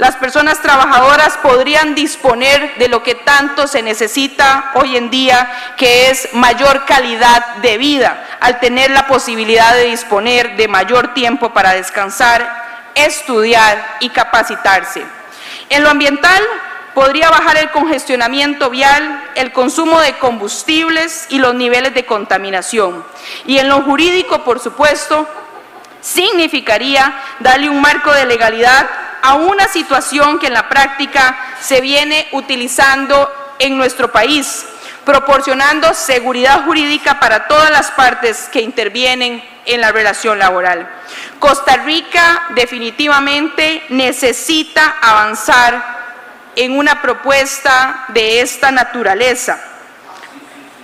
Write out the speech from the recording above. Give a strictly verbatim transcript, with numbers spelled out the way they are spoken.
las personas trabajadoras podrían disponer de lo que tanto se necesita hoy en día, que es mayor calidad de vida, al tener la posibilidad de disponer de mayor tiempo para descansar, estudiar y capacitarse. En lo ambiental, podría bajar el congestionamiento vial, el consumo de combustibles y los niveles de contaminación. Y en lo jurídico, por supuesto, significaría darle un marco de legalidad a una situación que en la práctica se viene utilizando en nuestro país, proporcionando seguridad jurídica para todas las partes que intervienen en la relación laboral. Costa Rica definitivamente necesita avanzar en una propuesta de esta naturaleza.